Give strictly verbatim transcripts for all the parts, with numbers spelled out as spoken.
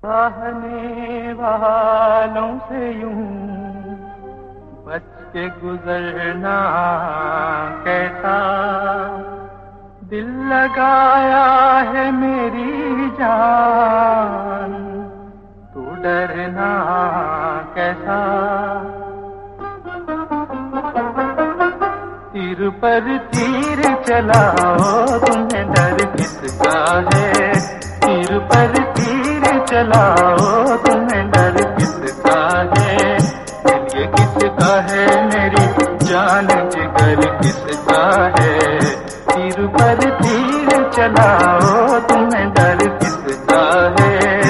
चाहने वालों से यूं बच के गुजरना कैसा, दिल लगाया है मेरी जान, तू डरना कैसा। तीर पर तीर चलाओ तुम्हें डर किसका है, तीर पर तीर चलाओ तुम्हें डर किसका है, दिल ये किसका है मेरी जान जिगर किसका है। तीर पर तीर चलाओ तुम्हें डर किसका है।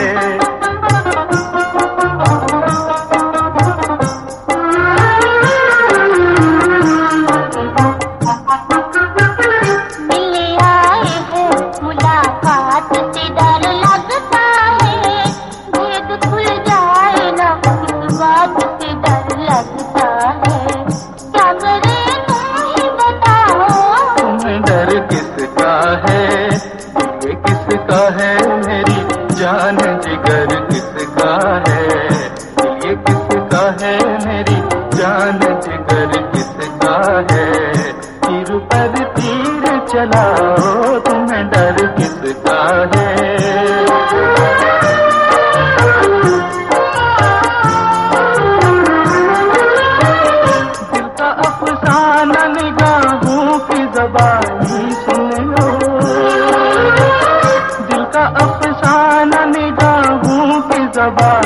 किसका है मेरी जान जिगर किसका है, ये किसका है मेरी जान जिगर किसका है। तीर पर तीर चलाओ तुम्हें डर किसका है। दिल का अफसाना निगाहों की ज़बानी सुन लो, अफसाना निगाहों की ज़बान